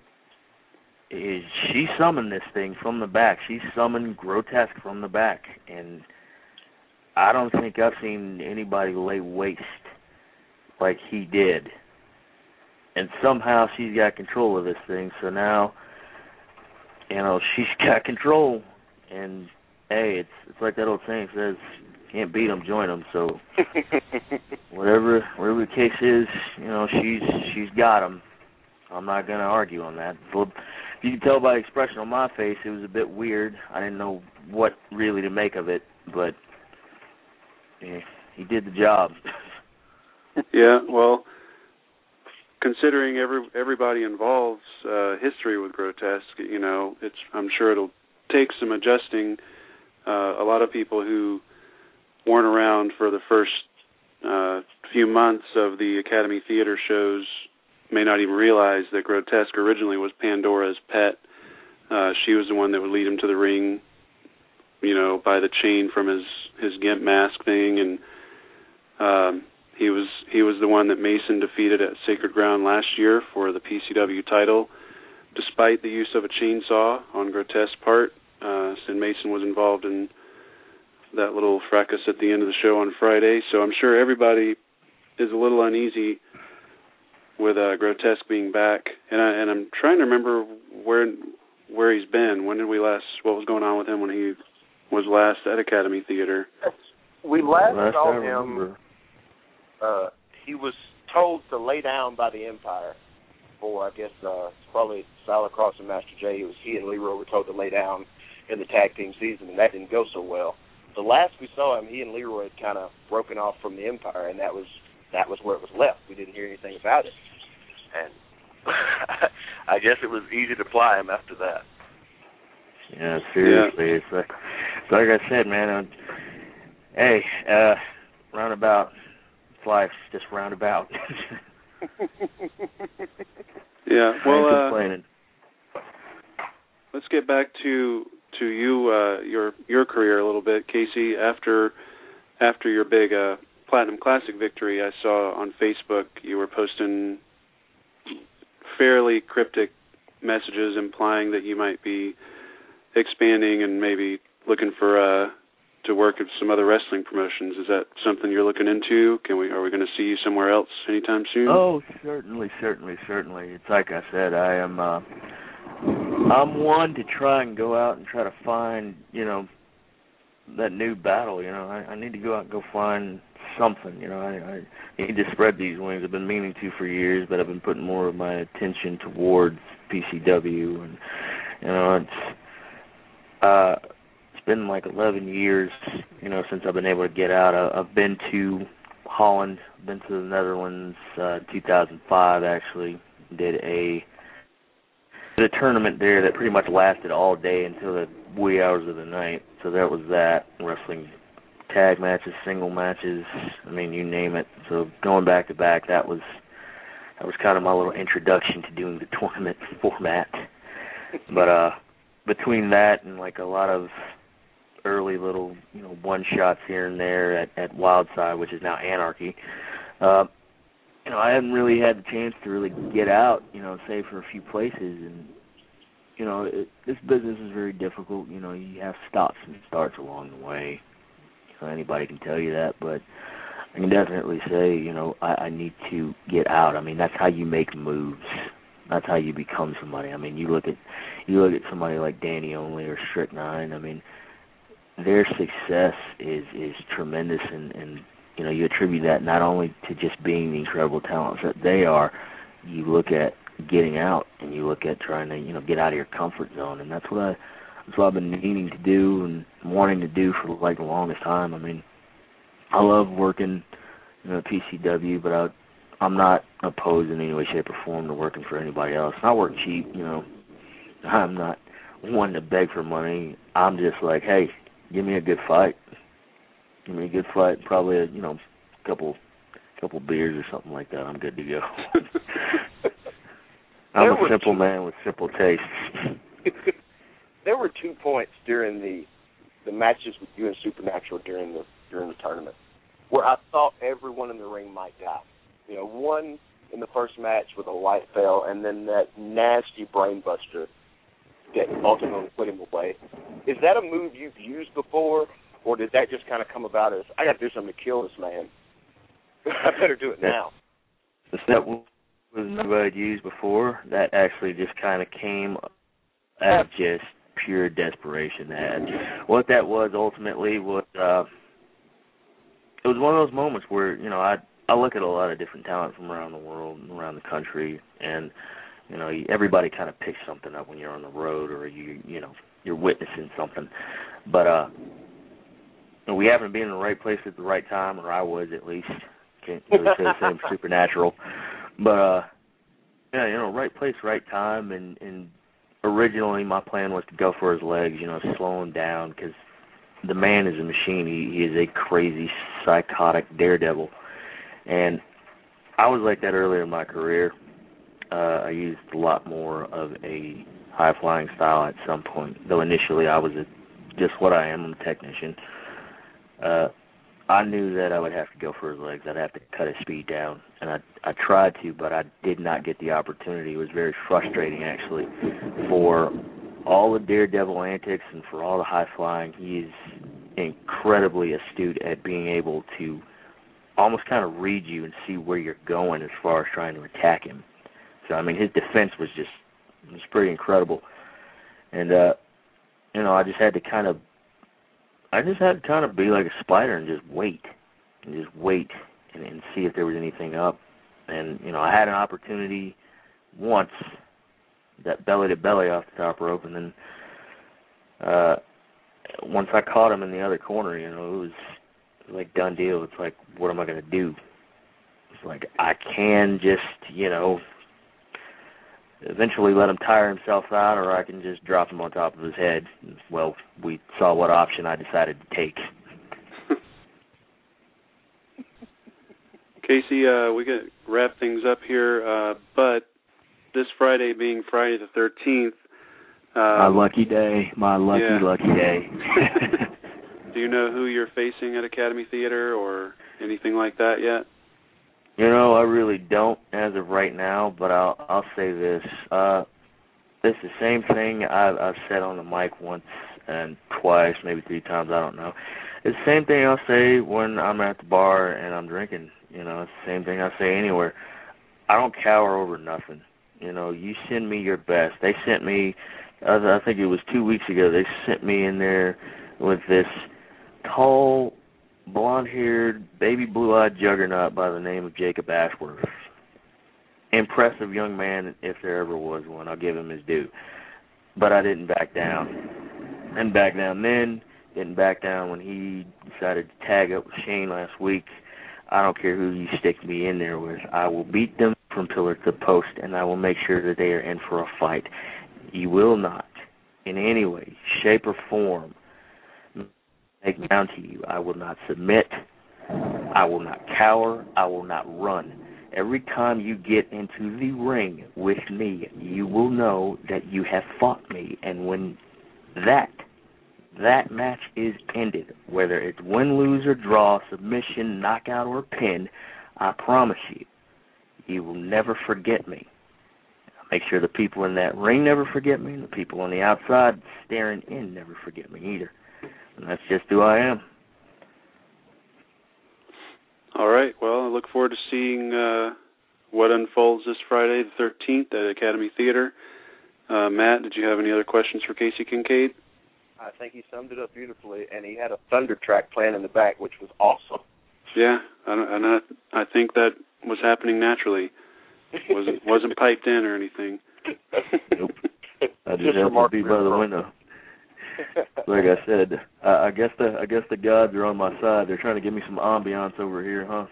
she summoned this thing from the back. She summoned Grotesque from the back, and I don't think I've seen anybody lay waste like he did. And somehow she's got control of this thing, so now, she's got control. And, hey, it's like that old saying says, can't beat them, join them. So whatever the case is, she's got them. I'm not going to argue on that. But you can tell by the expression on my face, it was a bit weird. I didn't know what really to make of it, but he did the job. Yeah, well, considering everybody involved's history with Grotesque, I'm sure it'll take some adjusting. A lot of people who weren't around for the first few months of the Academy Theater shows may not even realize that Grotesque originally was Pandora's pet. She was the one that would lead him to the ring, by the chain from his gimp mask thing, and he was the one that Mason defeated at Sacred Ground last year for the PCW title, despite the use of a chainsaw on Grotesque's part. Sid Mason was involved in that little fracas at the end of the show on Friday, so I'm sure everybody is a little uneasy with Grotesque being back, and I'm trying to remember where he's been. What was going on with him when he was last at Academy Theater? We last saw him. He was told to lay down by the Empire for, I guess, probably Silent Cross and Master J. He and Leroy were told to lay down in the tag team season, and that didn't go so well. The last we saw him, he and Leroy had kind of broken off from the Empire, and that was where it was left. We didn't hear anything about it, and I guess it was easy to ply him after that. Yeah, seriously, yeah. It's like I said, man. Hey, roundabout. Life's just roundabout. Yeah, well, let's get back to you, your career a little bit, Casey. After your big Platinum Classic victory, I saw on Facebook you were posting fairly cryptic messages implying that you might be expanding and maybe looking for to work at some other wrestling promotions. Is that something you're looking into? Are we going to see you somewhere else anytime soon? Oh, certainly. It's like I said, I'm one to try and go out and try to find, that new battle. I need to go out and go find something. I need to spread these wings. I've been meaning to for years, but I've been putting more of my attention towards PCW, and it's been like 11 years, since I've been able to get out. I've been to Holland, been to the Netherlands, 2005 actually. Did a tournament there that pretty much lasted all day until the wee hours of the night. So that was that, wrestling tag matches, single matches, you name it. So going back to back, that was kind of my little introduction to doing the tournament format. But between that and like a lot of early little, one shots here and there at Wildside, which is now Anarchy, I haven't really had the chance to really get out, save for a few places. And, this business is very difficult. You have stops and starts along the way. Anybody can tell you that, but I can definitely say, I need to get out. That's how you make moves. That's how you become somebody. You look at somebody like Danny Only or Strychnine. Their success is tremendous, and you attribute that not only to just being the incredible talents that they are. You look at getting out, and you look at trying to get out of your comfort zone, and that's what I've been needing to do and wanting to do for like the longest time. I love working at PCW, but I'm not opposed in any way, shape, or form to working for anybody else. I work cheap, I'm not one to beg for money. I'm just like, hey, give me a good fight. Probably a couple beers or something like that. I'm good to go. I'm a simple man with simple tastes. There were 2 points during the matches with you and Supernatural during the tournament where I thought everyone in the ring might die. One in the first match with a light fell, and then that nasty brainbuster that ultimately put him away. Is that a move you've used before, or did that just kind of come about as, I got to do something to kill this man? I better do it now. That was what I'd used before. That actually just kind of came out of just pure desperation. What that was ultimately was, it was one of those moments where, I look at a lot of different talent from around the world and around the country, and everybody kind of picks something up when you're on the road or you're witnessing something. But we haven't been in the right place at the right time, or I was at least. Can't really say the same for Supernatural. But right place, right time, and originally my plan was to go for his legs, slow him down, because the man is a machine. He is a crazy, psychotic daredevil. And I was like that earlier in my career. I used a lot more of a high-flying style at some point, though initially I was just what I am. I'm a technician. I knew that I would have to go for his legs. I'd have to cut his speed down, and I tried to, but I did not get the opportunity. It was very frustrating, actually, for all the daredevil antics and for all the high-flying. He is incredibly astute at being able to almost kind of read you and see where you're going as far as trying to attack him. So, his defense was pretty incredible. And, I just had to kind of be like a spider and just wait and see if there was anything up. And, I had an opportunity once, that belly-to-belly off the top rope, and then once I caught him in the other corner, it was like done deal. It's like, what am I going to do? It's like, I can just, eventually let him tire himself out, or I can just drop him on top of his head. Well, we saw what option I decided to take. Casey, we got to wrap things up here, but this Friday being Friday the 13th... my lucky day. Lucky day. Do you know who you're facing at Academy Theater, or... anything like that yet? You know, I really don't as of right now, but I'll say this. It's the same thing I've said on the mic once and twice, maybe 3 times, I don't know. It's the same thing I'll say when I'm at the bar and I'm drinking. You know, it's the same thing I say anywhere. I don't cower over nothing. You know, you send me your best. They sent me, I think it was 2 weeks ago, they sent me in there with this tall, blonde-haired, baby blue-eyed juggernaut by the name of Jacob Ashworth. Impressive young man, if there ever was one. I'll give him his due. But I didn't back down. Didn't back down then. Didn't back down when he decided to tag up with Shane last week. I don't care who you stick me in there with. I will beat them from pillar to post, and I will make sure that they are in for a fight. You will not, in any way, shape, or form, take me down to you. I will not submit. I will not cower. I will not run. Every time you get into the ring with me, you will know that you have fought me. And when that match is ended, whether it's win, lose, or draw, submission, knockout, or pin, I promise you, you will never forget me. Make sure the people in that ring never forget me, and the people on the outside staring in never forget me either. And that's just who I am. All right. Well, I look forward to seeing what unfolds this Friday, the 13th, at Academy Theater. Matt, did you have any other questions for Casey Kincaid? I think he summed it up beautifully, and he had a thunder track playing in the back, which was awesome. Yeah, and I think that was happening naturally. Wasn't piped in or anything. Nope. I just happened to be by the window. Like I said, I guess the gods are on my side. They're trying to give me some ambiance over here, huh?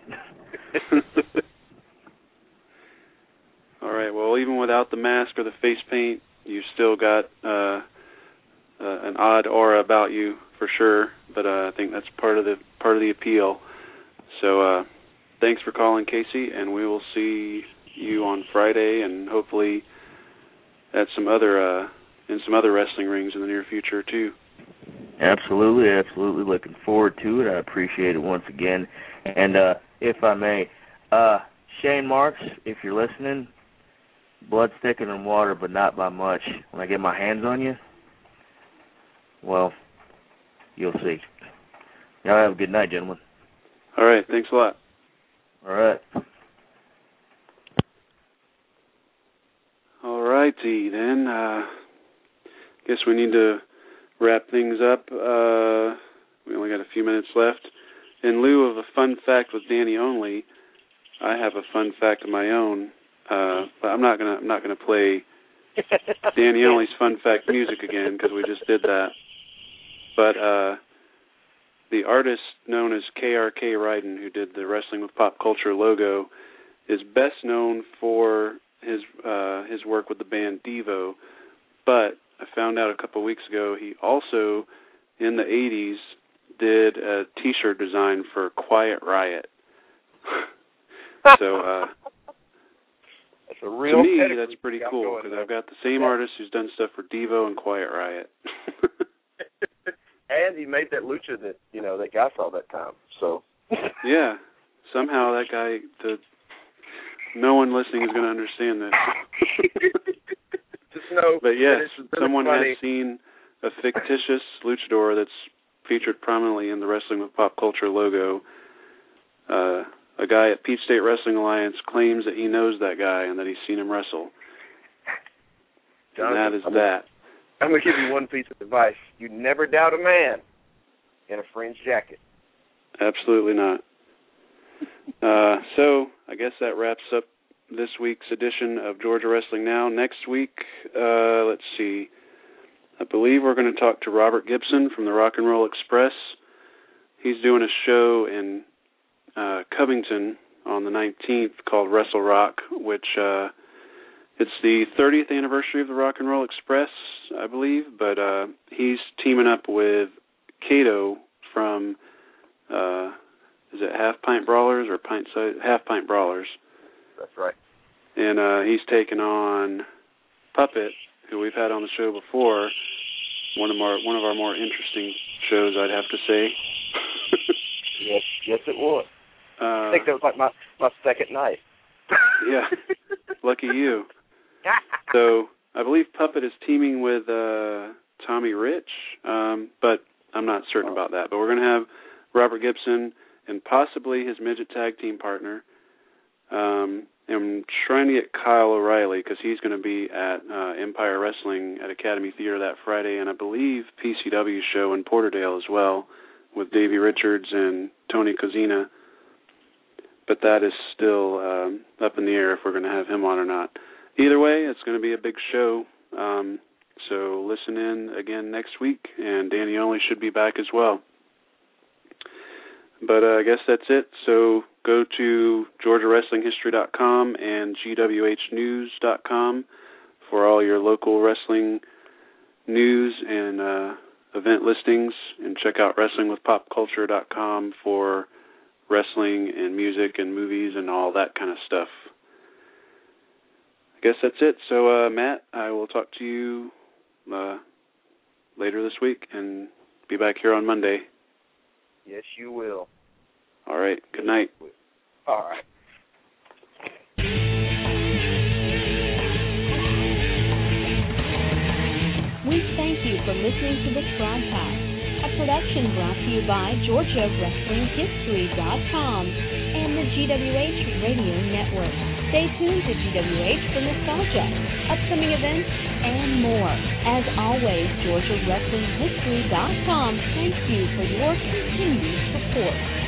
All right. Well, even without the mask or the face paint, you still got an odd aura about you for sure. But I think that's part of the appeal. So thanks for calling, Casey, and we will see you on Friday, and hopefully at some other in some other wrestling rings in the near future too. Absolutely. Looking forward to it. I appreciate it once again. And if I may, Shane Marks, if you're listening, blood's thicker than water, but not by much. When I get my hands on you, well, you'll see. Y'all have a good night, gentlemen. All right. Thanks a lot. All right. All righty, then. Guess we need to wrap things up. We only got a few minutes left. In lieu of a fun fact with Danny only, I have a fun fact of my own. But I'm not gonna play Danny only's fun fact music again because we just did that. But the artist known as KRK Ryden, who did the Wrestling with Pop Culture logo, is best known for his work with the band Devo. But I found out a couple of weeks ago he also, in the 80s, did a T-shirt design for Quiet Riot. So that's a real to me, that's pretty cool because I've got the same artist who's done stuff for Devo and Quiet Riot. And he made that lucha that guy saw that time. So yeah, somehow that guy, no one listening is going to understand this. Just know. But yes, really someone funny. has seen a fictitious luchador that's featured prominently in the Wrestling with Pop Culture logo. A guy at Peach State Wrestling Alliance claims that he knows that guy and that he's seen him wrestle. Jonathan, and that is that. I'm going to give you one piece of advice. You never doubt a man in a fringe jacket. Absolutely not. So I guess that wraps up this week's edition of Georgia Wrestling Now. Next week, let's see, I believe we're going to talk to Robert Gibson from the Rock and Roll Express. He's doing a show in Covington on the 19th called Wrestle Rock, which it's the 30th anniversary of the Rock and Roll Express, I believe, but he's teaming up with Kato from, is it Half Pint Brawlers or Half Pint Brawlers? That's right. And he's taken on Puppet, who we've had on the show before. One of our more interesting shows, I'd have to say. Yes, it was. think that was like my second night. Yeah, lucky you. So I believe Puppet is teaming with Tommy Rich, but I'm not certain about that. But we're going to have Robert Gibson and possibly his midget tag team partner. I'm trying to get Kyle O'Reilly because he's going to be at Empire Wrestling at Academy Theater that Friday, and I believe PCW show in Porterdale as well with Davey Richards and Tony Kozina. But that is still up in the air if we're going to have him on or not. Either way, it's going to be a big show. So listen in again next week, and Danny Only should be back as well. But I guess that's it. So go to GeorgiaWrestlingHistory.com and GWHnews.com for all your local wrestling news and event listings, and check out WrestlingWithPopCulture.com for wrestling and music and movies and all that kind of stuff. I guess that's it. So, Matt, I will talk to you later this week and be back here on Monday. Yes, you will. All right. Good night. All right. We thank you for listening to this broadcast, a production brought to you by GeorgiaWrestlingHistory.com and the GWH Radio Network. Stay tuned to GWH for nostalgia, upcoming events, and more. As always, GeorgiaWrestlingHistory.com thanks you for your continued support.